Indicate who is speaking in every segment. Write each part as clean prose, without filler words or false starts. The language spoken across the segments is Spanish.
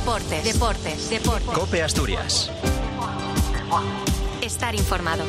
Speaker 1: Deportes.
Speaker 2: COPE Asturias.
Speaker 1: Estar informado.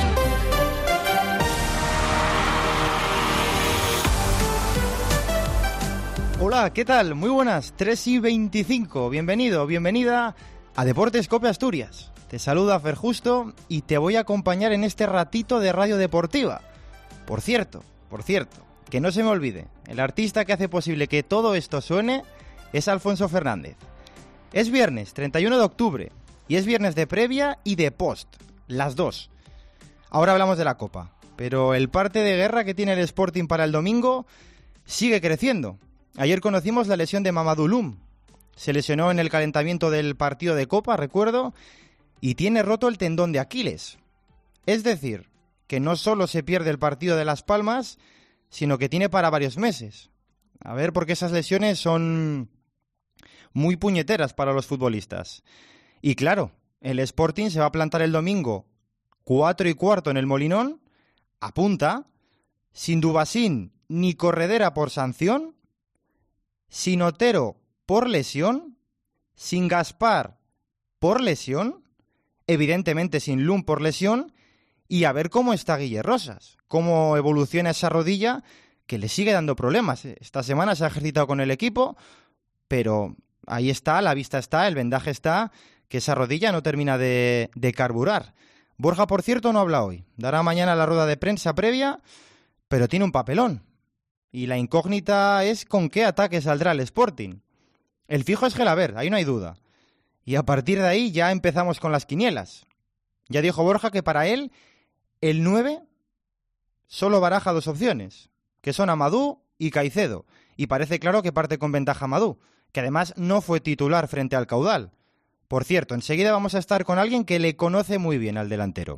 Speaker 3: Hola, ¿qué tal? Muy buenas, 3:25. Bienvenido, bienvenida a Deportes COPE Asturias. Te saluda Fer Justo y te voy a acompañar en este ratito de radio deportiva. Por cierto, que no se me olvide, el artista que hace posible que todo esto suene es Alfonso Fernández. Es viernes 31 de octubre y es viernes de previa y de post, las dos. Ahora hablamos de la Copa, pero el parte de guerra que tiene el Sporting para el domingo sigue creciendo. Ayer conocimos la lesión de Mamadou Loum. Se lesionó en el calentamiento del partido de Copa, recuerdo, y tiene roto el tendón de Aquiles. Es decir, que no solo se pierde el partido de Las Palmas, sino que tiene para varios meses. A ver, porque esas lesiones son muy puñeteras para los futbolistas. Y claro, el Sporting se va a plantar el domingo 4:15 en el Molinón, a punta, sin Dubasín ni Corredera por sanción, sin Otero por lesión, sin Gaspar por lesión, evidentemente sin Loum por lesión, y a ver cómo está Guille Rosas, cómo evoluciona esa rodilla que le sigue dando problemas. Esta semana se ha ejercitado con el equipo, pero ahí está, la vista está, el vendaje está, que esa rodilla no termina de carburar. Borja, por cierto, no habla hoy. Dará mañana la rueda de prensa previa, pero tiene un papelón. Y la incógnita es con qué ataque saldrá el Sporting. El fijo es Gelabert, ahí no hay duda. Y a partir de ahí ya empezamos con las quinielas. Ya dijo Borja que para él el 9 solo baraja dos opciones, que son Amadou y Caicedo. Y parece claro que parte con ventaja Amadou, que además no fue titular frente al Caudal. Por cierto, enseguida vamos a estar con alguien que le conoce muy bien al delantero.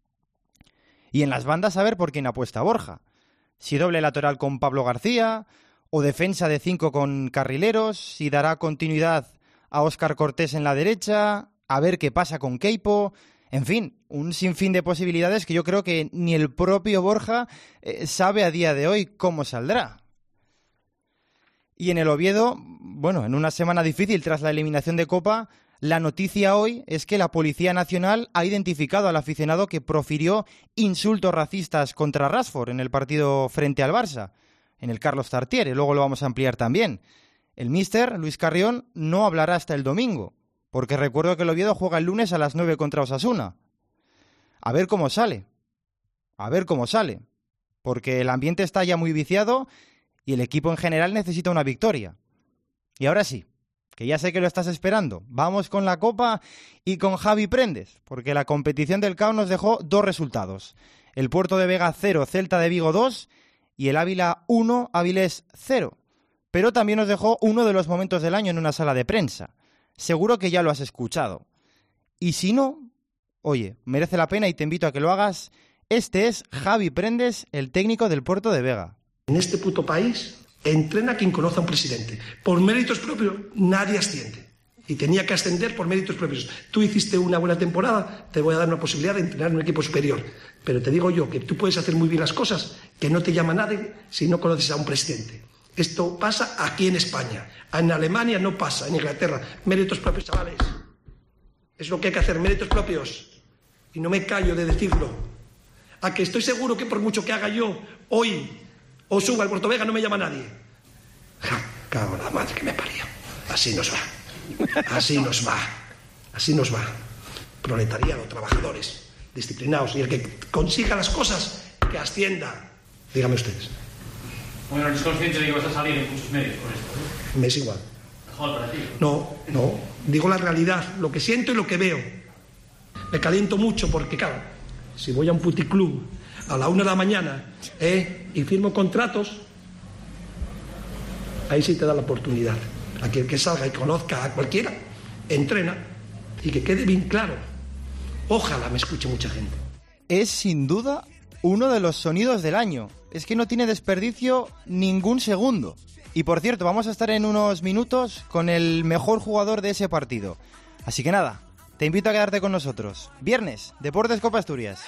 Speaker 3: Y en las bandas a ver por quién apuesta Borja. Si doble lateral con Pablo García, o defensa de 5 con carrileros, si dará continuidad a Óscar Cortés en la derecha, a ver qué pasa con Queipo. En fin, un sinfín de posibilidades que yo creo que ni el propio Borja sabe a día de hoy cómo saldrá. Y en el Oviedo, bueno, en una semana difícil tras la eliminación de Copa, la noticia hoy es que la Policía Nacional ha identificado al aficionado que profirió insultos racistas contra Rashford en el partido frente al Barça, en el Carlos Tartiere. Luego lo vamos a ampliar también. El míster, Luis Carrión, no hablará hasta el domingo, porque recuerdo que el Oviedo juega el lunes a las 9 contra Osasuna. A ver cómo sale, porque el ambiente está ya muy viciado y el equipo en general necesita una victoria. Y ahora sí, que ya sé que lo estás esperando, vamos con la Copa y con Javi Prendes, porque la competición del CAO nos dejó dos resultados. El Puerto de Vega 0, Celta de Vigo 2 y el Ávila 1, Avilés 0. Pero también nos dejó uno de los momentos del año en una sala de prensa. Seguro que ya lo has escuchado. Y si no, oye, merece la pena y te invito a que lo hagas. Este es Javi Prendes, el técnico del Puerto de Vega.
Speaker 4: En este puto país entrena quien conoce a un presidente. Por méritos propios nadie asciende. Y tenía que ascender por méritos propios. Tú hiciste una buena temporada, te voy a dar una posibilidad de entrenar en un equipo superior. Pero te digo yo que tú puedes hacer muy bien las cosas, que no te llama nadie si no conoces a un presidente. Esto pasa aquí en España. En Alemania no pasa, en Inglaterra. Méritos propios, chavales. Es lo que hay que hacer, méritos propios. Y no me callo de decirlo. A que estoy seguro que por mucho que haga yo hoy o suba al Puerto Vega no me llama nadie. Cago en la madre que me parió. Así nos va. Proletariado, trabajadores, disciplinados. Y el que consiga las cosas, que ascienda. Dígame ustedes.
Speaker 5: Bueno, ¿eres consciente de que vas a salir en muchos medios con esto?
Speaker 4: Me es igual.
Speaker 5: Mejor para ti.
Speaker 4: No. Digo la realidad, lo que siento y lo que veo. Me caliento mucho porque, claro, si voy a un puticlub a la 1 de la mañana y firmo contratos, ahí sí te da la oportunidad. A quien que salga y conozca a cualquiera, entrena y que quede bien claro. Ojalá me escuche mucha gente.
Speaker 3: Es sin duda uno de los sonidos del año. Es que no tiene desperdicio ningún segundo. Y por cierto, vamos a estar en unos minutos con el mejor jugador de ese partido. Así que nada, te invito a quedarte con nosotros. Viernes, Deportes COPE Asturias.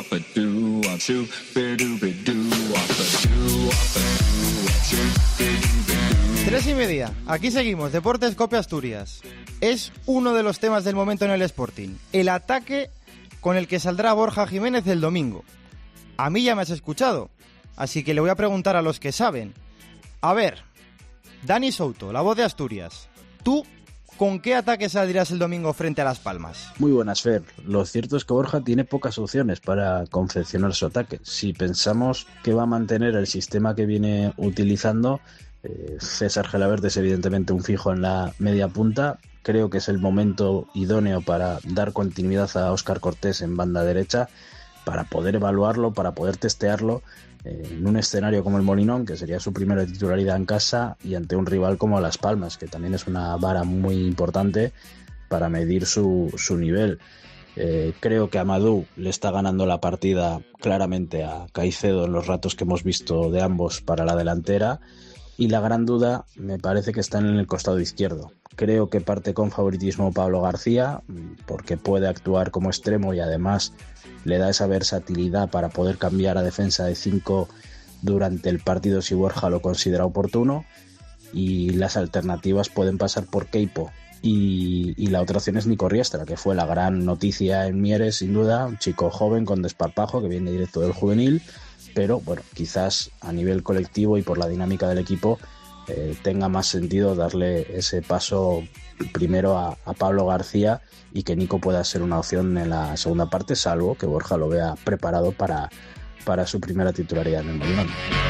Speaker 3: 3:30. Aquí seguimos, Deportes Cope Asturias. Es uno de los temas del momento en el Sporting. El ataque con el que saldrá Borja Jiménez el domingo. A mí ya me has escuchado, así que le voy a preguntar a los que saben. A ver, Dani Souto, la voz de Asturias. ¿Tú con qué ataque saldrás el domingo frente a Las Palmas?
Speaker 1: Muy buenas, Fer. Lo cierto es que Borja tiene pocas opciones para confeccionar su ataque. Si pensamos que va a mantener el sistema que viene utilizando, César Gelabert es evidentemente un fijo en la media punta. Creo que es el momento idóneo para dar continuidad a Óscar Cortés en banda derecha, para poder evaluarlo, para poder testearlo en un escenario como el Molinón, que sería su primera titularidad en casa, y ante un rival como Las Palmas, que también es una vara muy importante para medir su nivel. Creo que Amadou le está ganando la partida claramente a Caicedo en los ratos que hemos visto de ambos para la delantera, y la gran duda me parece que está en el costado izquierdo. Creo que parte con favoritismo Pablo García, porque puede actuar como extremo y además le da esa versatilidad para poder cambiar a defensa de 5 durante el partido si Borja lo considera oportuno, y las alternativas pueden pasar por Queipo y la otra opción es Nico Riestra, que fue la gran noticia en Mieres sin duda, un chico joven con desparpajo que viene directo del juvenil, pero bueno, quizás a nivel colectivo y por la dinámica del equipo tenga más sentido darle ese paso primero a Pablo García y que Nico pueda ser una opción en la segunda parte, salvo que Borja lo vea preparado para su primera titularidad en el Molinón.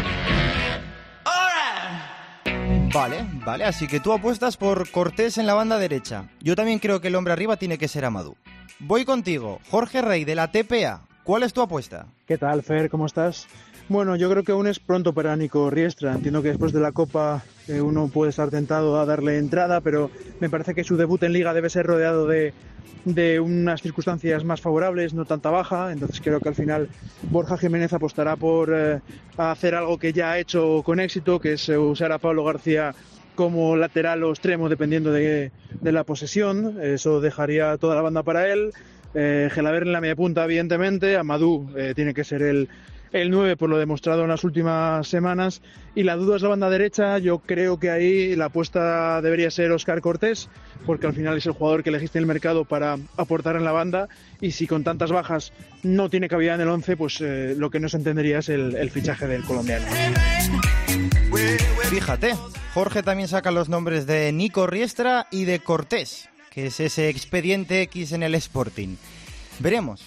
Speaker 3: Vale, así que tú apuestas por Cortés en la banda derecha. Yo también creo que el hombre arriba tiene que ser Amadou. Voy contigo, Jorge Rey de la TPA. ¿Cuál es tu apuesta?
Speaker 6: ¿Qué tal, Fer? ¿Cómo estás? Bueno, yo creo que aún es pronto para Nico Riestra. Entiendo que después de la Copa uno puede estar tentado a darle entrada, pero me parece que su debut en Liga debe ser rodeado de unas circunstancias más favorables, no tanta baja. Entonces creo que al final Borja Jiménez apostará por hacer algo que ya ha hecho con éxito, que es usar a Pablo García como lateral o extremo dependiendo de la posesión. Eso dejaría toda la banda para él. Gelabert en la media punta, evidentemente. Amadou tiene que ser el 9 por lo demostrado en las últimas semanas, y la duda es la banda derecha. Yo creo que ahí la apuesta debería ser Óscar Cortés, porque al final es el jugador que elegiste en el mercado para aportar en la banda, y si con tantas bajas no tiene cabida en el 11, pues lo que no se entendería es el fichaje del colombiano.
Speaker 3: Fíjate, Jorge también saca los nombres de Nico Riestra y de Cortés, que es ese expediente X en el Sporting. Veremos,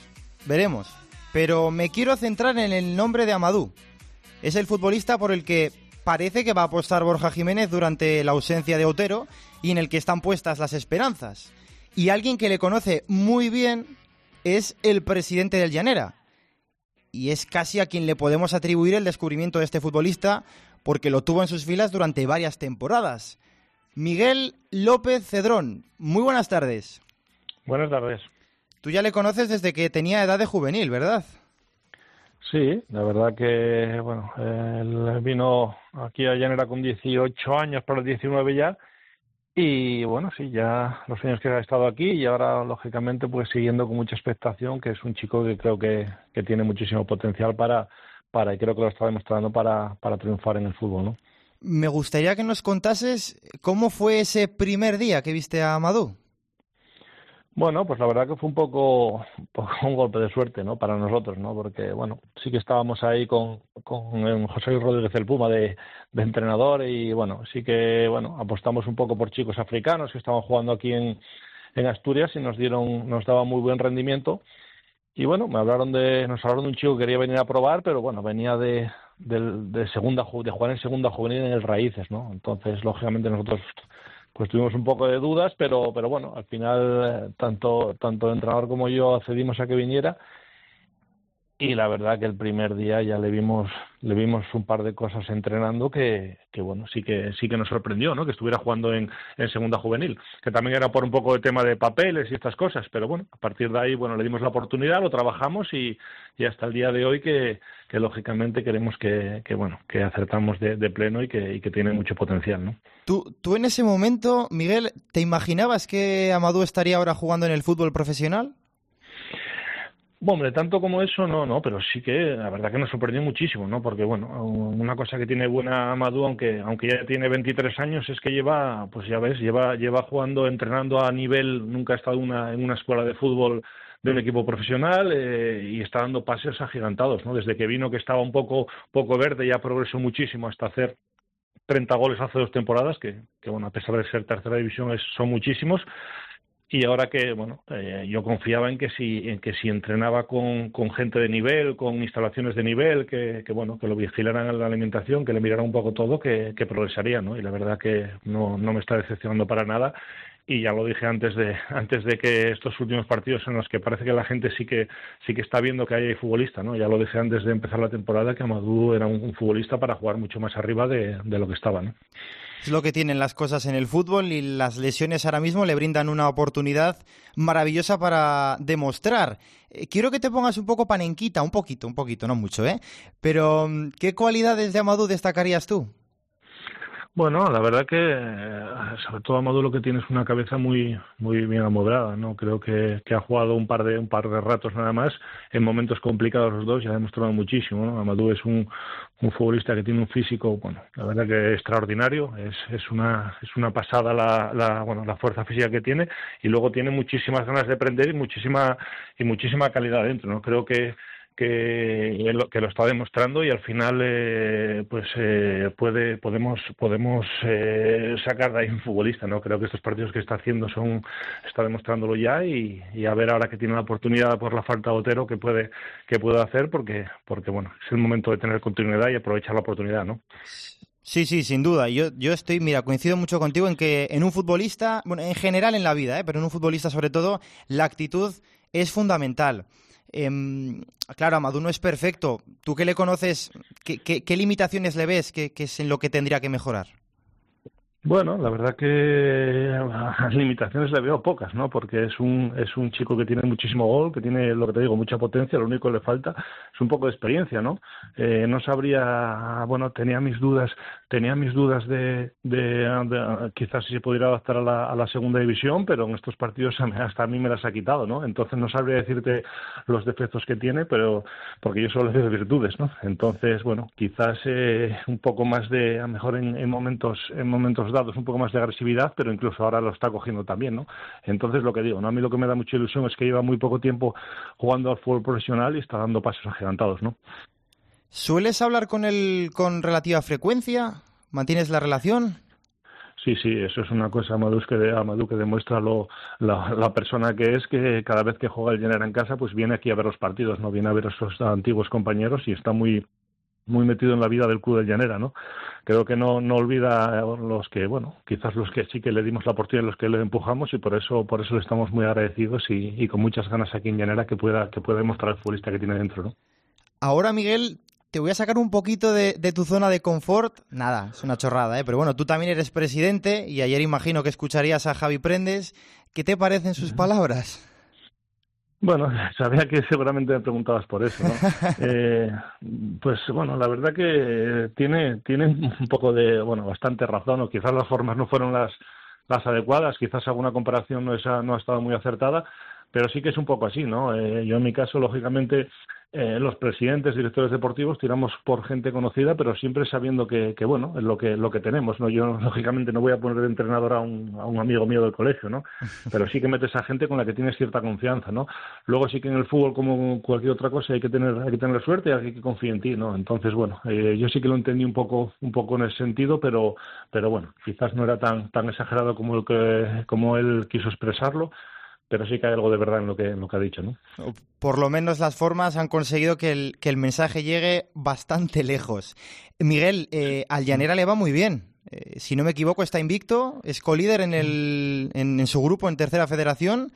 Speaker 3: pero me quiero centrar en el nombre de Amadou. Es el futbolista por el que parece que va a apostar Borja Jiménez durante la ausencia de Otero y en el que están puestas las esperanzas. Y alguien que le conoce muy bien es el presidente del Llanera. Y es casi a quien le podemos atribuir el descubrimiento de este futbolista, porque lo tuvo en sus filas durante varias temporadas. Miguel López Cedrón, muy buenas tardes.
Speaker 7: Buenas tardes.
Speaker 3: Tú ya le conoces desde que tenía edad de juvenil, ¿verdad?
Speaker 7: Sí, la verdad que, bueno, él vino aquí a Llanera con 18 años, para los 19 ya, y bueno, sí, ya los años que ha estado aquí, y ahora, lógicamente, pues siguiendo con mucha expectación, que es un chico que creo que tiene muchísimo potencial para y creo que lo está demostrando para triunfar en el fútbol, ¿no?
Speaker 3: Me gustaría que nos contases cómo fue ese primer día que viste a Amadou.
Speaker 7: Bueno, pues la verdad que fue un poco un golpe de suerte, ¿no? Para nosotros, ¿no? Porque, bueno, sí que estábamos ahí con José Luis Rodríguez del Puma de entrenador, y, bueno, sí que, bueno, apostamos un poco por chicos africanos que estaban jugando aquí en Asturias y nos daba muy buen rendimiento. Y, bueno, nos hablaron de un chico que quería venir a probar, pero, bueno, venía de jugar en segunda juvenil en el Raíces, ¿no? Entonces, lógicamente, nosotros pues tuvimos un poco de dudas, pero bueno, al final tanto el entrenador como yo accedimos a que viniera, y la verdad que el primer día ya le vimos un par de cosas entrenando que bueno, sí que nos sorprendió, ¿no? Que estuviera jugando en segunda juvenil, que también era por un poco de tema de papeles y estas cosas, pero bueno, a partir de ahí, bueno, le dimos la oportunidad, lo trabajamos y hasta el día de hoy que lógicamente queremos que acertamos de pleno y que tiene mucho potencial, ¿no?
Speaker 3: ¿Tú en ese momento, Miguel, te imaginabas que Amadou estaría ahora jugando en el fútbol profesional?
Speaker 7: Hombre, tanto como eso, no, pero sí que la verdad que nos sorprendió muchísimo, ¿no? Porque, bueno, una cosa que tiene buena Amadou, aunque ya tiene 23 años, es que lleva, pues ya ves, lleva jugando, entrenando a nivel, nunca ha estado en una escuela de fútbol de un equipo profesional y está dando pases agigantados, ¿no? Desde que vino, que estaba un poco verde, ya progresó muchísimo hasta hacer 30 goles hace 2 temporadas, que bueno, a pesar de ser tercera división, son muchísimos. Y ahora que, bueno, yo confiaba en que si entrenaba con gente de nivel, con instalaciones de nivel, que bueno, que lo vigilaran en la alimentación, que le miraran un poco todo, que progresaría, ¿no? Y la verdad que no me está decepcionando para nada. Y ya lo dije antes de que estos últimos partidos en los que parece que la gente sí que está viendo que hay futbolista, ¿no? Ya lo dije antes de empezar la temporada, que Amadou era un futbolista para jugar mucho más arriba de lo que estaba, ¿no?
Speaker 3: Es lo que tienen las cosas en el fútbol, y las lesiones ahora mismo le brindan una oportunidad maravillosa para demostrar. Quiero que te pongas un poco panenquita, un poquito, no mucho, ¿eh? Pero, ¿qué cualidades de Amadou destacarías tú?
Speaker 7: Bueno, la verdad que sobre todo Amadou lo que tiene es una cabeza muy bien amoblada, ¿no? Creo que ha jugado un par de ratos nada más en momentos complicados los dos y ha demostrado muchísimo, ¿no? Amadou es un futbolista que tiene un físico, bueno, la verdad que extraordinario, es una pasada la fuerza física que tiene, y luego tiene muchísimas ganas de aprender y muchísima calidad dentro, ¿no? Creo que lo está demostrando, y al final podemos sacar de ahí un futbolista, ¿no? Creo que estos partidos que está haciendo está demostrándolo ya, y a ver ahora que tiene la oportunidad por la falta de Otero que puede hacer, porque bueno, es el momento de tener continuidad y aprovechar la oportunidad, ¿no?
Speaker 3: Sí, sin duda. Yo coincido mucho contigo en que en un futbolista, bueno, en general en la vida, pero en un futbolista sobre todo, la actitud es fundamental. Claro, Amadou no es perfecto. ¿Tú que le conoces, qué limitaciones le ves que es en lo que tendría que mejorar?
Speaker 7: Bueno, la verdad que las limitaciones le veo pocas, ¿no? Porque es un chico que tiene muchísimo gol, que tiene, lo que te digo, mucha potencia. Lo único que le falta es un poco de experiencia, ¿no? No sabría, bueno, tenía mis dudas de quizás si se pudiera adaptar a la segunda división, pero en estos partidos hasta a mí me las ha quitado, ¿no? Entonces no sabría decirte los defectos que tiene, pero porque yo solo le veo virtudes, ¿no? Entonces, bueno, quizás un poco más de, a lo mejor en momentos dados, un poco más de agresividad, pero incluso ahora lo está cogiendo también, ¿no? Entonces, lo que digo, ¿no? A mí lo que me da mucha ilusión es que lleva muy poco tiempo jugando al fútbol profesional y está dando pasos agigantados, ¿no?
Speaker 3: ¿Sueles hablar con él con relativa frecuencia? ¿Mantienes la relación?
Speaker 7: Sí, eso es una cosa, Amadou, que demuestra la persona que es, que cada vez que juega el Llanera en casa, pues viene aquí a ver los partidos, ¿no? Viene a ver a sus antiguos compañeros y está muy metido en la vida del club del Llanera, ¿no? Creo que no olvida los que, bueno, quizás los que sí que le dimos la oportunidad, los que le empujamos, y por eso le estamos muy agradecidos y con muchas ganas aquí en Llanera que pueda demostrar el futbolista que tiene dentro, ¿no?
Speaker 3: Ahora, Miguel, te voy a sacar un poquito de tu zona de confort. Nada, es una chorrada, pero bueno, tú también eres presidente y ayer imagino que escucharías a Javi Prendes. ¿Qué te parecen sus palabras?
Speaker 7: Bueno, sabía que seguramente me preguntabas por eso, ¿no? Pues bueno, la verdad que tiene un poco de, bueno, bastante razón, o quizás las formas no fueron las adecuadas, quizás alguna comparación no ha estado muy acertada, pero sí que es un poco así, ¿no? Yo en mi caso, lógicamente, los presidentes, directores deportivos, tiramos por gente conocida, pero siempre sabiendo que bueno, es lo que tenemos, ¿no? Yo, lógicamente, no voy a poner de entrenador a un amigo mío del colegio, ¿no? Pero sí que metes a gente con la que tienes cierta confianza, ¿no? Luego sí que en el fútbol, como cualquier otra cosa, hay que tener suerte y hay que confiar en ti, ¿no? Entonces, bueno, yo sí que lo entendí un poco en ese sentido, pero bueno, quizás no era tan exagerado como él quiso expresarlo. Pero sí que hay algo de verdad en lo que ha dicho, ¿no?
Speaker 3: Por lo menos las formas han conseguido que el mensaje llegue bastante lejos. Miguel, al Llanera le va muy bien. Si no me equivoco, está invicto, es colíder en su grupo en Tercera Federación.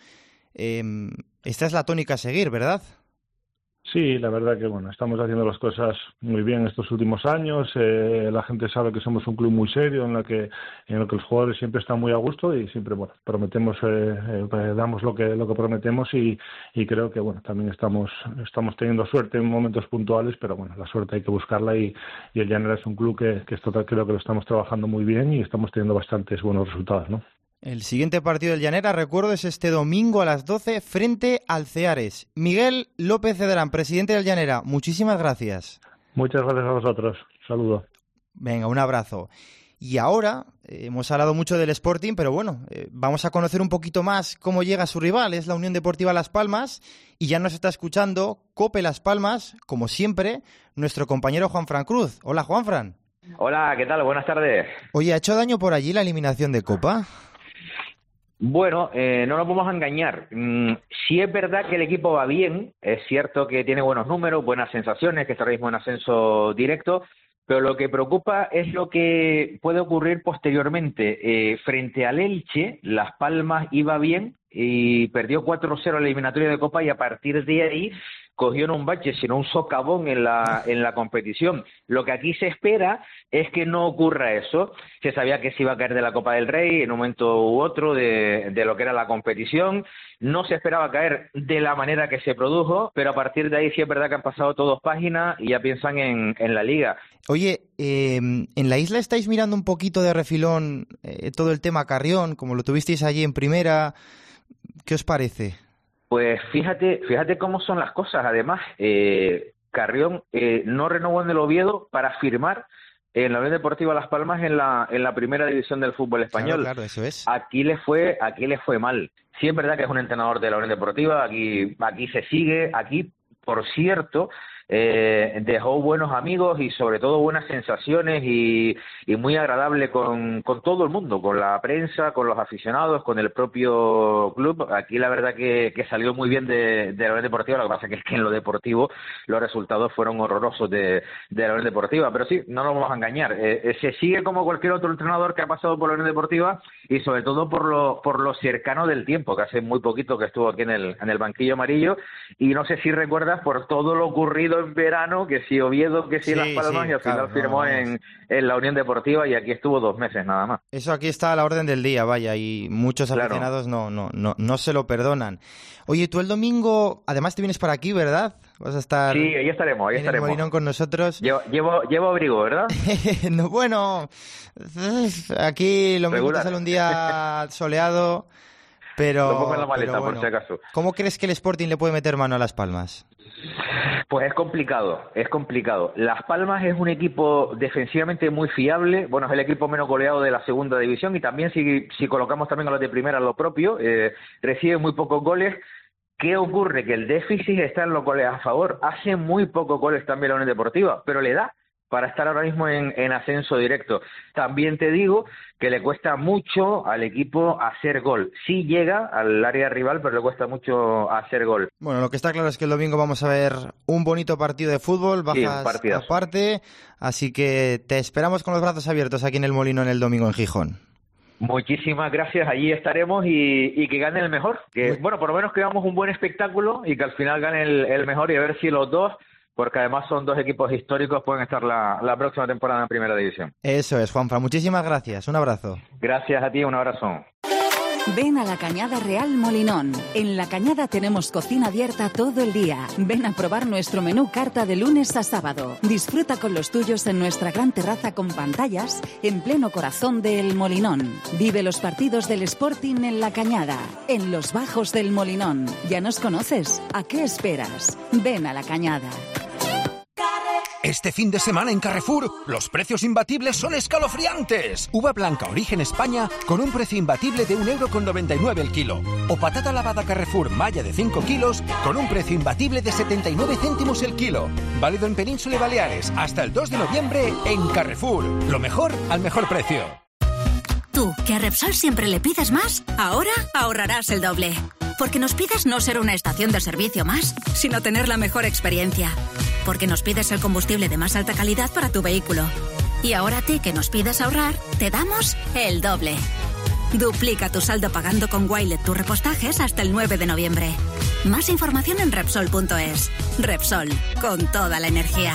Speaker 3: Esta es la tónica a seguir, ¿verdad?
Speaker 7: Sí, la verdad que bueno, estamos haciendo las cosas muy bien estos últimos años. La gente sabe que somos un club muy serio en el que los jugadores siempre están muy a gusto y siempre bueno prometemos, damos lo que prometemos y creo que bueno también estamos teniendo suerte en momentos puntuales, pero bueno, la suerte hay que buscarla y el Llanera es un club que creo que lo estamos trabajando muy bien y estamos teniendo bastantes buenos resultados, ¿no?
Speaker 3: El siguiente partido del Llanera, recuerdo, es este domingo a las 12 frente al Ceares. Miguel López Cedrán, presidente del Llanera, muchísimas gracias.
Speaker 7: Muchas gracias a vosotros. Saludos.
Speaker 3: Venga, un abrazo. Y ahora, hemos hablado mucho del Sporting, pero bueno, vamos a conocer un poquito más cómo llega su rival, es la Unión Deportiva Las Palmas, y ya nos está escuchando COPE Las Palmas, como siempre, nuestro compañero Juanfran Cruz. Hola, Juanfran.
Speaker 8: Hola, ¿qué tal? Buenas tardes.
Speaker 3: Oye, ¿ha hecho daño por allí la eliminación de Copa?
Speaker 8: Bueno, no nos vamos a engañar. Sí es verdad que el equipo va bien, es cierto que tiene buenos números, buenas sensaciones, que está ahora mismo en ascenso directo, pero lo que preocupa es lo que puede ocurrir posteriormente. Frente al Elche, Las Palmas iba bien y perdió 4-0 la eliminatoria de Copa y a partir de ahí cogió no un bache, sino un socavón en la competición. Lo que aquí se espera es que no ocurra eso. Se sabía que se iba a caer de la Copa del Rey en un momento u otro de lo que era la competición. No se esperaba caer de la manera que se produjo, pero a partir de ahí sí es verdad que han pasado todos páginas y ya piensan en la Liga.
Speaker 3: Oye, ¿en la isla estáis mirando un poquito de refilón todo el tema Carrión, como lo tuvisteis allí en primera? ¿Qué os parece?
Speaker 8: Pues fíjate cómo son las cosas. Además, Carrión no renovó en el Oviedo para firmar en la Unión Deportiva Las Palmas en la primera división del fútbol español.
Speaker 3: Claro, eso es.
Speaker 8: Aquí le fue mal. Sí es verdad que es un entrenador de la Unión Deportiva, aquí se sigue, aquí, por cierto, dejó buenos amigos y sobre todo buenas sensaciones y muy agradable con todo el mundo, con la prensa, con los aficionados, con el propio club. Aquí la verdad que salió muy bien de la Unión Deportiva. Lo que pasa es que en lo deportivo los resultados fueron horrorosos de la Unión Deportiva, pero sí, no nos vamos a engañar, se sigue como cualquier otro entrenador que ha pasado por la Unión Deportiva y sobre todo por lo cercano del tiempo, que hace muy poquito que estuvo aquí en el banquillo amarillo, y no sé si recuerdas por todo lo ocurrido en verano, que si Oviedo, que si Las Palmas, y al final firmó en la Unión Deportiva y aquí estuvo 2 meses nada más.
Speaker 3: Eso aquí está a la orden del día, vaya, y muchos aficionados no se lo perdonan. Oye, tú el domingo, además te vienes para aquí, ¿verdad? Vas a estar...
Speaker 8: Sí, ahí estaremos.
Speaker 3: En el Molinón con nosotros.
Speaker 8: Llevo abrigo, ¿verdad?
Speaker 3: No, bueno, aquí lo mismo te sale un día soleado, pero...
Speaker 8: Lo pongo en la maleta,
Speaker 3: bueno,
Speaker 8: por si acaso.
Speaker 3: ¿Cómo crees que el Sporting le puede meter mano a Las Palmas?
Speaker 8: Pues es complicado. Las Palmas es un equipo defensivamente muy fiable, bueno, es el equipo menos goleado de la segunda división y también si colocamos también a los de primera lo propio, recibe muy pocos goles. ¿Qué ocurre? Que el déficit está en los goles a favor. Hace muy pocos goles también la Unión Deportiva, pero le da para estar ahora mismo en ascenso directo. También te digo que le cuesta mucho al equipo hacer gol. Sí llega al área rival, pero le cuesta mucho hacer gol.
Speaker 3: Bueno, lo que está claro es que el domingo vamos a ver un bonito partido de fútbol, bajas aparte, así que te esperamos con los brazos abiertos aquí en el Molinón el domingo en Gijón.
Speaker 8: Muchísimas gracias, allí estaremos y que gane el mejor. Que bueno, por lo menos que hagamos un buen espectáculo y que al final gane el mejor y a ver si los dos, porque además son 2 equipos históricos, pueden estar la próxima temporada en Primera División.
Speaker 3: Eso es, Juanfran. Muchísimas gracias. Un abrazo.
Speaker 8: Gracias a ti, un abrazo.
Speaker 9: Ven a la Cañada Real Molinón. En la Cañada tenemos cocina abierta todo el día. Ven a probar nuestro menú carta de lunes a sábado. Disfruta con los tuyos en nuestra gran terraza con pantallas en pleno corazón del Molinón. Vive los partidos del Sporting en la Cañada, en los bajos del Molinón. ¿Ya nos conoces? ¿A qué esperas? Ven a la Cañada.
Speaker 2: Este fin de semana en Carrefour, los precios imbatibles son escalofriantes. Uva blanca origen España con un precio imbatible de 1,99 € el kilo. O patata lavada Carrefour Maya de 5 kilos con un precio imbatible de 79 céntimos el kilo. Válido en Península y Baleares hasta el 2 de noviembre en Carrefour. Lo mejor al mejor precio.
Speaker 10: Tú, que a Repsol siempre le pides más, ahora ahorrarás el doble. Porque nos pides no ser una estación de servicio más, sino tener la mejor experiencia. Porque nos pides el combustible de más alta calidad para tu vehículo. Y ahora a ti, que nos pides ahorrar, te damos el doble. Duplica tu saldo pagando con Wilet tus repostajes hasta el 9 de noviembre. Más información en Repsol.es. Repsol, con toda la energía.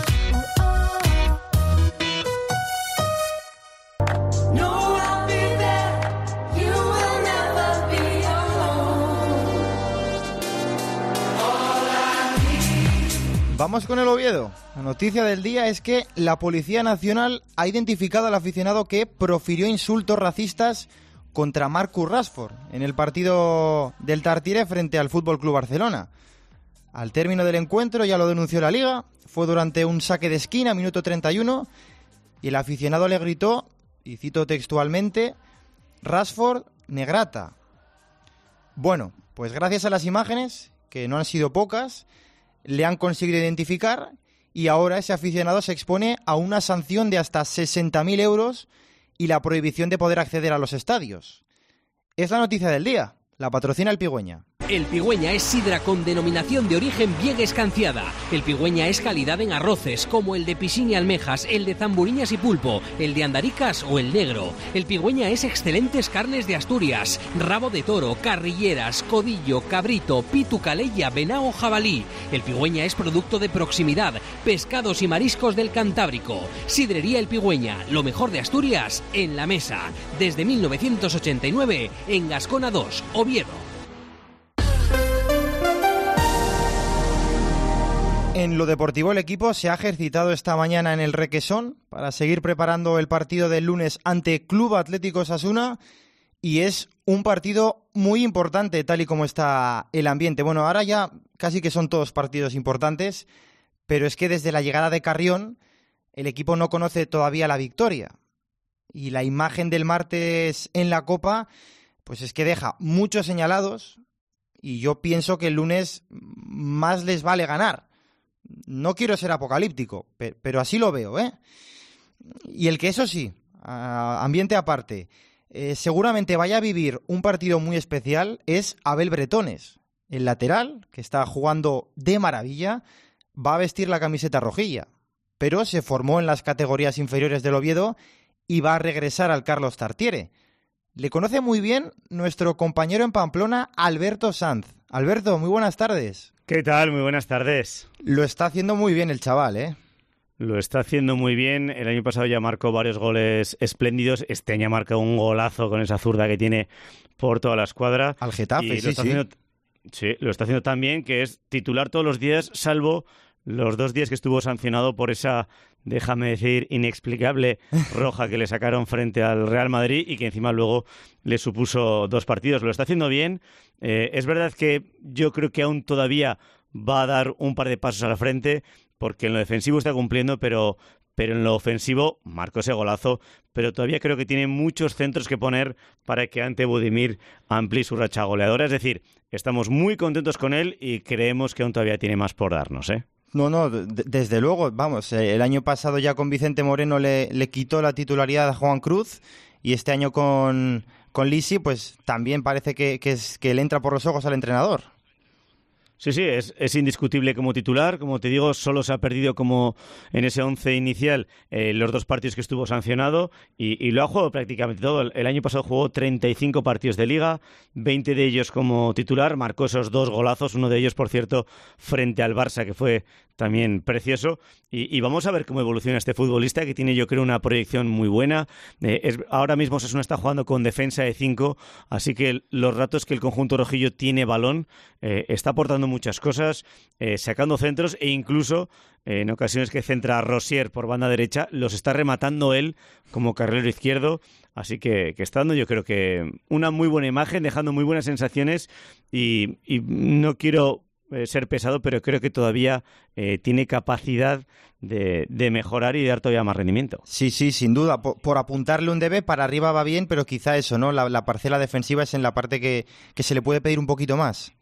Speaker 3: Vamos con el Oviedo. La noticia del día es que la Policía Nacional ha identificado al aficionado que profirió insultos racistas contra Marcus Rashford en el partido del Tartiere frente al FC Barcelona. Al término del encuentro, ya lo denunció la Liga, fue durante un saque de esquina, minuto 31, y el aficionado le gritó, y cito textualmente, Rashford, negrata. Bueno, pues gracias a las imágenes, que no han sido pocas, le han conseguido identificar y ahora ese aficionado se expone a una sanción de hasta 60.000 euros y la prohibición de poder acceder a los estadios. Es la noticia del día, la patrocina el Pigüeña.
Speaker 11: El Pigüeña es sidra con denominación de origen bien escanciada. El Pigüeña es calidad en arroces, como el de piscina y almejas, el de zamburiñas y pulpo, el de andaricas o el negro. El Pigüeña es excelentes carnes de Asturias, rabo de toro, carrilleras, codillo, cabrito, pitu, calella, venao o jabalí. El Pigüeña es producto de proximidad, pescados y mariscos del Cantábrico. Sidrería El Pigüeña, lo mejor de Asturias en la mesa. Desde 1989 en Gascona 2, Oviedo.
Speaker 3: En lo deportivo, el equipo se ha ejercitado esta mañana en el Requesón para seguir preparando el partido del lunes ante Club Atlético Osasuna, y es un partido muy importante tal y como está el ambiente. Bueno, ahora ya casi que son todos partidos importantes, pero es que desde la llegada de Carrión el equipo no conoce todavía la victoria. Y la imagen del martes en la Copa, pues es que deja muchos señalados, y yo pienso que el lunes más les vale ganar. No quiero ser apocalíptico, pero así lo veo, ¿eh? Y el que, eso sí, ambiente aparte, seguramente vaya a vivir un partido muy especial es Abel Bretones. El lateral, que está jugando de maravilla, va a vestir la camiseta rojilla, pero se formó en las categorías inferiores del Oviedo y va a regresar al Carlos Tartiere. Le conoce muy bien nuestro compañero en Pamplona, Alberto Sanz. Alberto, muy buenas tardes.
Speaker 12: ¿Qué tal? Muy buenas tardes.
Speaker 3: Lo está haciendo muy bien el chaval, ¿eh?
Speaker 12: Lo está haciendo muy bien. El año pasado ya marcó varios goles espléndidos. Este año ha marcado un golazo con esa zurda que tiene por toda la escuadra.
Speaker 3: Al Getafe,
Speaker 12: sí, lo está haciendo tan bien que es titular todos los días, salvo los 2 días que estuvo sancionado por esa, déjame decir, inexplicable roja que le sacaron frente al Real Madrid y que encima luego le supuso 2 partidos. Lo está haciendo bien. Es verdad que yo creo que aún todavía va a dar un par de pasos a la frente, porque en lo defensivo está cumpliendo, pero en lo ofensivo marcó ese golazo, pero todavía creo que tiene muchos centros que poner para que ante Budimir amplíe su racha goleadora. Es decir, estamos muy contentos con él y creemos que aún todavía tiene más por darnos, ¿eh?
Speaker 3: No, desde luego, vamos, el año pasado ya con Vicente Moreno le quitó la titularidad a Juan Cruz, y este año con Lisi pues también parece que le entra por los ojos al entrenador.
Speaker 12: Sí, es indiscutible como titular. Como te digo, solo se ha perdido como en ese 11 inicial los 2 partidos que estuvo sancionado y lo ha jugado prácticamente todo. El año pasado jugó 35 partidos de Liga, 20 de ellos como titular, marcó esos 2 golazos, uno de ellos, por cierto, frente al Barça, que fue también precioso. Y vamos a ver cómo evoluciona este futbolista, que tiene, yo creo, una proyección muy buena. Ahora mismo Osasuna está jugando con defensa de 5, así que los ratos que el conjunto rojillo tiene balón, está aportando muchas cosas, sacando centros, e incluso en ocasiones que centra a Rosier por banda derecha, los está rematando él como carrilero izquierdo. Así que está dando, yo creo que una muy buena imagen, dejando muy buenas sensaciones, y no quiero ser pesado, pero creo que todavía tiene capacidad de mejorar y de dar todavía más rendimiento.
Speaker 3: Sí, sin duda. Por apuntarle un debe, para arriba va bien, pero quizá eso, ¿no? La parcela defensiva es en la parte que se le puede pedir un poquito más.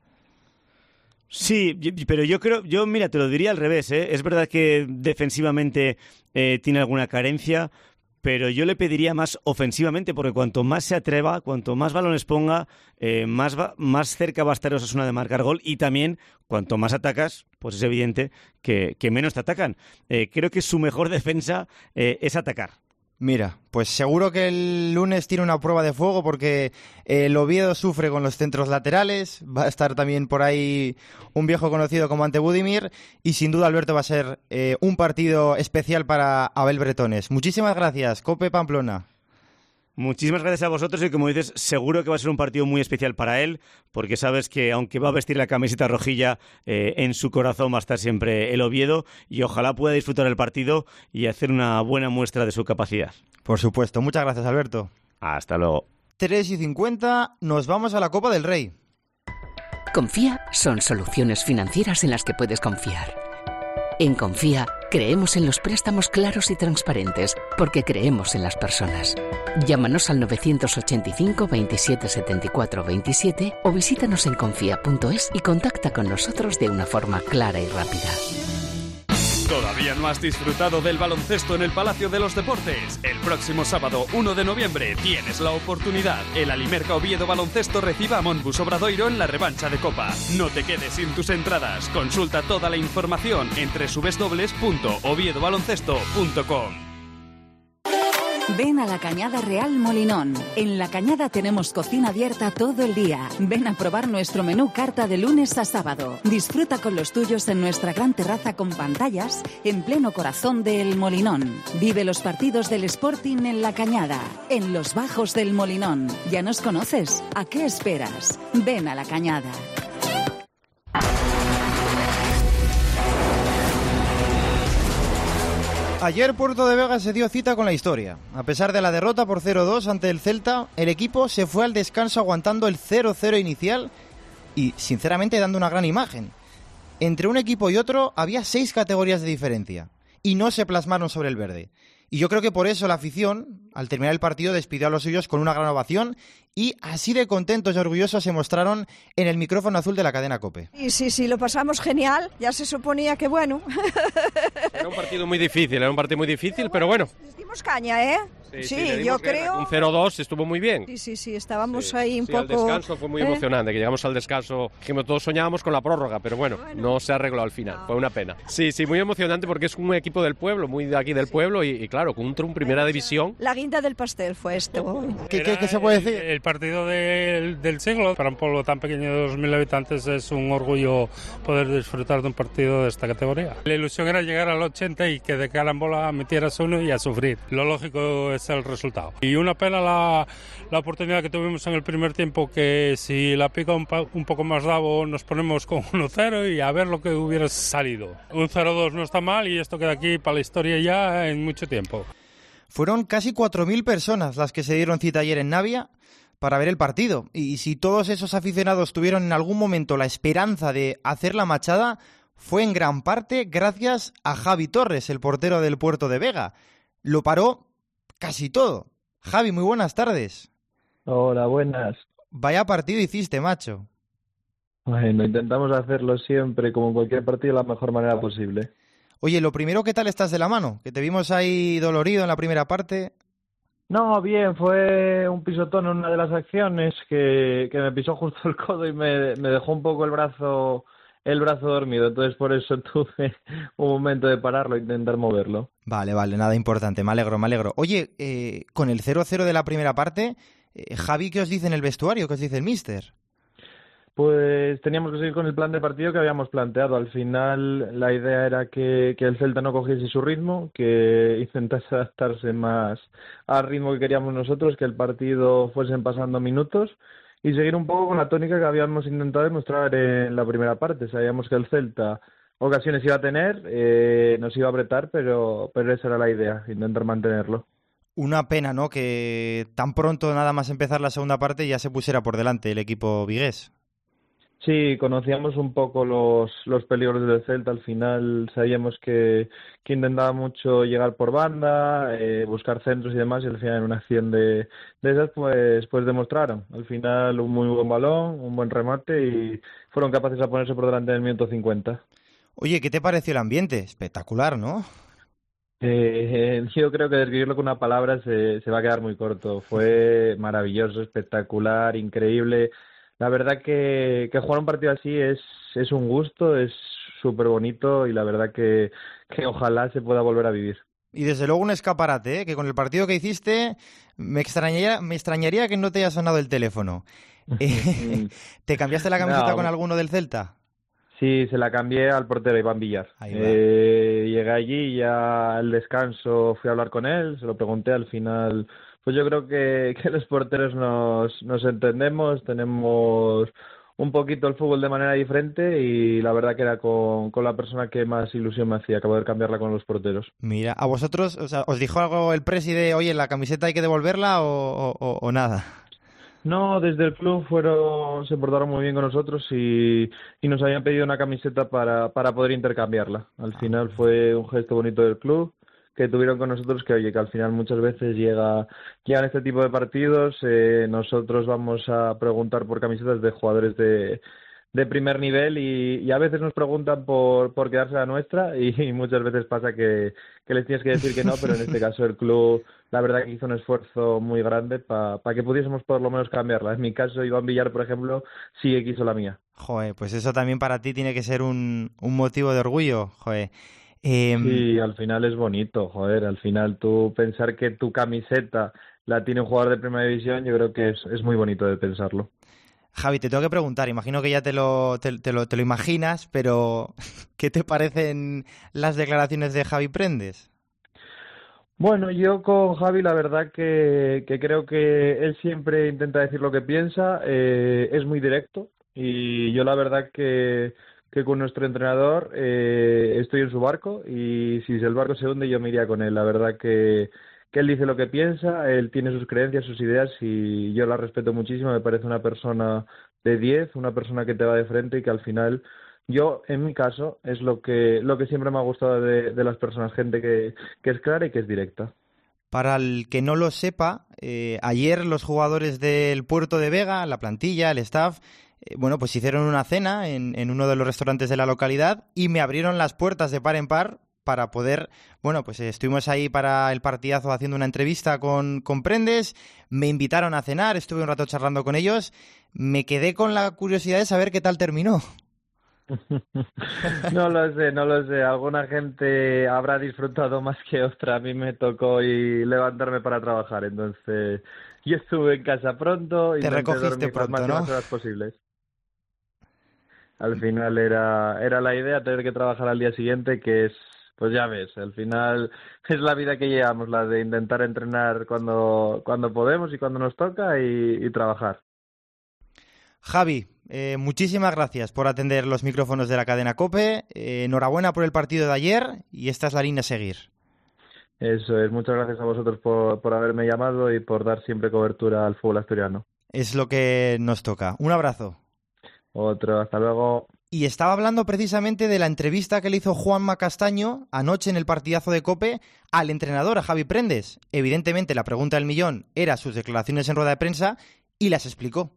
Speaker 12: Sí, pero yo mira, te lo diría al revés, ¿eh? Es verdad que defensivamente tiene alguna carencia, pero yo le pediría más ofensivamente, porque cuanto más se atreva, cuanto más balones ponga, más cerca va a estar Osasuna de marcar gol, y también cuanto más atacas, pues es evidente que menos te atacan. Creo que su mejor defensa es atacar.
Speaker 3: Mira, pues seguro que el lunes tiene una prueba de fuego, porque el Oviedo sufre con los centros laterales, va a estar también por ahí un viejo conocido como ante Budimir, y sin duda, Alberto, va a ser un partido especial para Abel Bretones. Muchísimas gracias, Cope Pamplona.
Speaker 12: Muchísimas gracias a vosotros, y como dices, seguro que va a ser un partido muy especial para él, porque sabes que aunque va a vestir la camiseta rojilla, en su corazón va a estar siempre el Oviedo, y ojalá pueda disfrutar el partido y hacer una buena muestra de su capacidad.
Speaker 3: Por supuesto. Muchas gracias, Alberto.
Speaker 12: Hasta luego.
Speaker 3: 3:50, nos vamos a la Copa del Rey.
Speaker 13: Confía son soluciones financieras en las que puedes confiar. En Confía creemos en los préstamos claros y transparentes porque creemos en las personas. Llámanos al 985 27 74 27 o visítanos en confía.es y contacta con nosotros de una forma clara y rápida.
Speaker 14: ¿Todavía no has disfrutado del baloncesto en el Palacio de los Deportes? El próximo sábado 1 de noviembre tienes la oportunidad. El Alimerca Oviedo Baloncesto reciba a Monbus Obradoiro en la revancha de Copa. No te quedes sin tus entradas. Consulta toda la información en www.oviedobaloncesto.com.
Speaker 9: Ven a la Cañada Real Molinón. En La Cañada tenemos cocina abierta todo el día. Ven a probar nuestro menú carta de lunes a sábado. Disfruta con los tuyos en nuestra gran terraza con pantallas en pleno corazón de El Molinón. Vive los partidos del Sporting en La Cañada, en los bajos del Molinón. ¿Ya nos conoces? ¿A qué esperas? Ven a La Cañada.
Speaker 3: Ayer Puerto de Vega se dio cita con la historia. A pesar de la derrota por 0-2 ante el Celta, el equipo se fue al descanso aguantando el 0-0 inicial y, sinceramente, dando una gran imagen. Entre un equipo y otro había 6 categorías de diferencia y no se plasmaron sobre el verde. Y yo creo que por eso la afición, al terminar el partido, despidió a los suyos con una gran ovación y así de contentos y orgullosos se mostraron en el micrófono azul de la cadena COPE.
Speaker 15: Sí, lo pasamos genial. Ya se suponía que bueno.
Speaker 16: Era un partido muy difícil, pero bueno.
Speaker 15: Les dimos caña, ¿eh? Sí, yo creo.
Speaker 16: Un 0-2 estuvo muy bien.
Speaker 15: Sí, estábamos ahí un poco.
Speaker 16: Al descanso fue muy emocionante, que llegamos al descanso, dijimos, todos soñábamos con la prórroga, pero bueno, no se arregló al final, fue una pena. Sí, muy emocionante porque es un equipo del pueblo, muy de aquí del pueblo y claro, contra un primera división.
Speaker 15: La guinda del pastel fue esto.
Speaker 3: ¿Qué se puede decir?
Speaker 17: El partido del siglo. Para un pueblo tan pequeño de 2.000 habitantes es un orgullo poder disfrutar de un partido de esta categoría. La ilusión era llegar al 80 y que de carambola metieras uno y a sufrir. Lo lógico es el resultado. Y una pena la oportunidad que tuvimos en el primer tiempo, que si la pica un poco más davo nos ponemos con 1-0 y a ver lo que hubiera salido. Un 0-2 no está mal y esto queda aquí para la historia ya en mucho tiempo.
Speaker 3: Fueron casi 4.000 personas las que se dieron cita ayer en Navia para ver el partido. Y si todos esos aficionados tuvieron en algún momento la esperanza de hacer la machada, fue en gran parte gracias a Javi Torres, el portero del Puerto de Vega. Lo paró casi todo. Javi, muy buenas tardes.
Speaker 18: Hola, buenas.
Speaker 3: Vaya partido hiciste, macho.
Speaker 18: Bueno, intentamos hacerlo siempre, como en cualquier partido, de la mejor manera posible.
Speaker 3: Oye, lo primero, ¿qué tal estás de la mano? Que te vimos ahí dolorido en la primera parte.
Speaker 18: No, bien, fue un pisotón en una de las acciones que me pisó justo el codo y me dejó un poco el brazo dormido, entonces por eso tuve un momento de pararlo e intentar moverlo.
Speaker 3: Vale, nada importante, me alegro. Oye, con el 0-0 de la primera parte, Javi, ¿qué os dice en el vestuario? ¿Qué os dice el míster?
Speaker 18: Pues teníamos que seguir con el plan de partido que habíamos planteado. Al final la idea era que el Celta no cogiese su ritmo, que intentase adaptarse más al ritmo que queríamos nosotros, que el partido fuesen pasando minutos y seguir un poco con la tónica que habíamos intentado demostrar en la primera parte. Sabíamos que el Celta ocasiones iba a tener, nos iba a apretar, pero esa era la idea, intentar mantenerlo.
Speaker 3: Una pena, ¿no?, que tan pronto nada más empezar la segunda parte ya se pusiera por delante el equipo vigués.
Speaker 18: Sí, conocíamos un poco los peligros del Celta. Al final sabíamos que intentaba mucho llegar por banda, buscar centros y demás, y al final en una acción de esas pues demostraron. Al final un muy buen balón, un buen remate y fueron capaces de ponerse por delante en el minuto 50.
Speaker 3: Oye, ¿qué te pareció el ambiente? Espectacular, ¿no?
Speaker 18: Yo creo que describirlo con una palabra se va a quedar muy corto. Fue maravilloso, espectacular, increíble. La verdad que jugar un partido así es un gusto, es súper bonito y la verdad que ojalá se pueda volver a vivir.
Speaker 3: Y desde luego un escaparate, que con el partido que hiciste me extrañaría que no te haya sonado el teléfono. ¿Te cambiaste la camiseta con alguno del Celta?
Speaker 18: Sí, se la cambié al portero Iván Villar. Llegué allí, ya al descanso fui a hablar con él, se lo pregunté al final. Pues yo creo que los porteros nos entendemos, tenemos un poquito el fútbol de manera diferente y la verdad que era con la persona que más ilusión me hacía poder cambiarla con los porteros.
Speaker 3: Mira, ¿a vosotros, o sea, os dijo algo el presi de, oye, la camiseta hay que devolverla o nada?
Speaker 18: No, desde el club se portaron muy bien con nosotros y nos habían pedido una camiseta para poder intercambiarla. Al final fue un gesto bonito del club que tuvieron con nosotros, que oye, que al final muchas veces llegan este tipo de partidos, nosotros vamos a preguntar por camisetas de jugadores de primer nivel y a veces nos preguntan por quedarse la nuestra y muchas veces pasa que les tienes que decir que no, pero en este caso el club la verdad que hizo un esfuerzo muy grande para que pudiésemos por lo menos cambiarla. En mi caso, Iván Villar, por ejemplo, sí que quiso la mía.
Speaker 3: Joder, pues eso también para ti tiene que ser un motivo de orgullo, joder.
Speaker 18: Sí, al final es bonito, joder, al final tú pensar que tu camiseta la tiene un jugador de primera división, yo creo que es muy bonito de pensarlo.
Speaker 3: Javi, te tengo que preguntar, imagino que ya te lo imaginas, pero ¿qué te parecen las declaraciones de Javi Prendes?
Speaker 18: Bueno, yo con Javi la verdad que creo que él siempre intenta decir lo que piensa, es muy directo y yo la verdad que con nuestro entrenador estoy en su barco y si el barco se hunde yo me iría con él. La verdad que él dice lo que piensa, él tiene sus creencias, sus ideas y yo la respeto muchísimo. Me parece una persona de 10, una persona que te va de frente y que al final yo, en mi caso, es lo que siempre me ha gustado de las personas, gente que es clara y que es directa.
Speaker 3: Para el que no lo sepa, ayer los jugadores del Puerto de Vega, la plantilla, el staff, bueno, pues hicieron una cena en uno de los restaurantes de la localidad y me abrieron las puertas de par en par para poder, bueno, pues estuvimos ahí para el partidazo haciendo una entrevista con Prendes, me invitaron a cenar, estuve un rato charlando con ellos, me quedé con la curiosidad de saber qué tal terminó.
Speaker 18: No lo sé, alguna gente habrá disfrutado más que otra, a mí me tocó levantarme para trabajar, entonces yo estuve en casa pronto y
Speaker 3: te recogiste pronto, ¿no?
Speaker 18: Las horas posibles. Al final era la idea tener que trabajar al día siguiente, que es, pues ya ves, al final es la vida que llevamos, la de intentar entrenar cuando podemos y cuando nos toca y trabajar.
Speaker 3: Javi, muchísimas gracias por atender los micrófonos de la cadena COPE, enhorabuena por el partido de ayer y esta es la línea a seguir.
Speaker 18: Eso es, muchas gracias a vosotros por haberme llamado y por dar siempre cobertura al fútbol asturiano.
Speaker 3: Es lo que nos toca. Un abrazo.
Speaker 18: Otro, hasta luego.
Speaker 3: Y estaba hablando precisamente de la entrevista que le hizo Juanma Castaño anoche en el partidazo de COPE al entrenador, a Javi Prendes. Evidentemente la pregunta del millón era sus declaraciones en rueda de prensa y las explicó.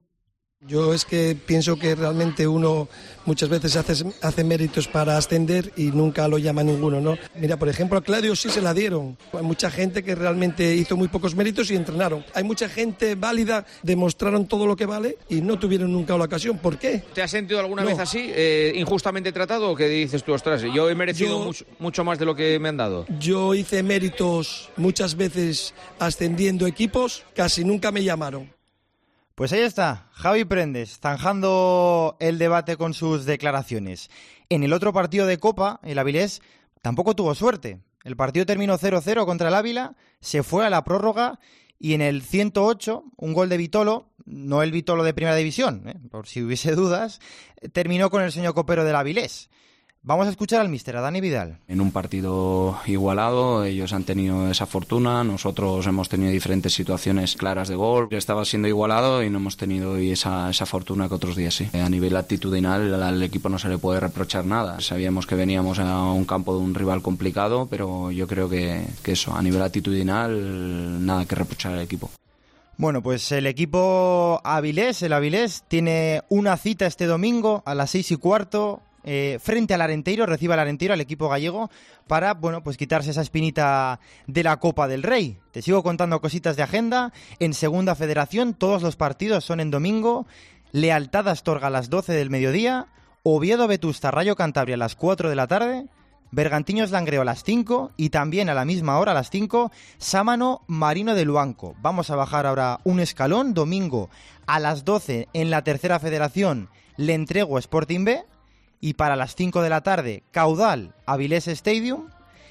Speaker 4: Yo es que pienso que realmente uno muchas veces hace méritos para ascender y nunca lo llama ninguno, ¿no? Mira, por ejemplo, a Claudio sí se la dieron. Hay mucha gente que realmente hizo muy pocos méritos y entrenaron. Hay mucha gente válida, demostraron todo lo que vale y no tuvieron nunca la ocasión. ¿Por qué?
Speaker 19: ¿Te has sentido alguna vez así, injustamente tratado o qué dices tú, ostras, yo he merecido mucho más de lo que me han dado?
Speaker 4: Yo hice méritos muchas veces ascendiendo equipos, casi nunca me llamaron.
Speaker 3: Pues ahí está, Javi Prendes, zanjando el debate con sus declaraciones. En el otro partido de Copa, el Avilés tampoco tuvo suerte. El partido terminó 0-0 contra el Ávila, se fue a la prórroga y en el 108, un gol de Vitolo, no el Vitolo de Primera División, por si hubiese dudas, terminó con el sueño copero del Avilés. Vamos a escuchar al míster, a Dani Vidal.
Speaker 20: En un partido igualado, ellos han tenido esa fortuna, nosotros hemos tenido diferentes situaciones claras de gol. Estaba siendo igualado y no hemos tenido hoy esa fortuna que otros días sí. A nivel actitudinal al equipo no se le puede reprochar nada. Sabíamos que veníamos a un campo de un rival complicado, pero yo creo que eso, a nivel actitudinal, nada que reprochar al equipo.
Speaker 3: Bueno, pues el equipo el Avilés, tiene una cita este domingo a las 6:15 frente al Arenteiro, recibe al Arenteiro, al equipo gallego, para, bueno, pues quitarse esa espinita de la Copa del Rey. Te sigo contando cositas de agenda. En Segunda Federación todos los partidos son en domingo. Lealtad Astorga a las 12 del mediodía, Oviedo Vetusta Rayo Cantabria a las 4 de la tarde, Bergantiños Langreo a las 5 y también a la misma hora, a las 5, Sámano Marino de Luanco. Vamos a bajar ahora un escalón. Domingo a las 12 en la Tercera Federación, Le Entrego Sporting B. Y para las 5 de la tarde, Caudal, Avilés Stadium.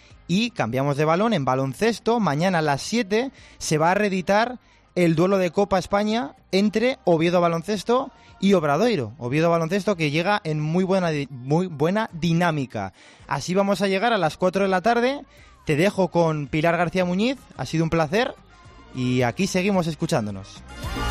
Speaker 3: Y cambiamos de balón en baloncesto. Mañana a las 7 se va a reeditar el duelo de Copa España entre Oviedo Baloncesto y Obradoiro. Oviedo Baloncesto que llega en muy buena dinámica. Así vamos a llegar a las 4 de la tarde. Te dejo con Pilar García Muñiz. Ha sido un placer. Y aquí seguimos escuchándonos.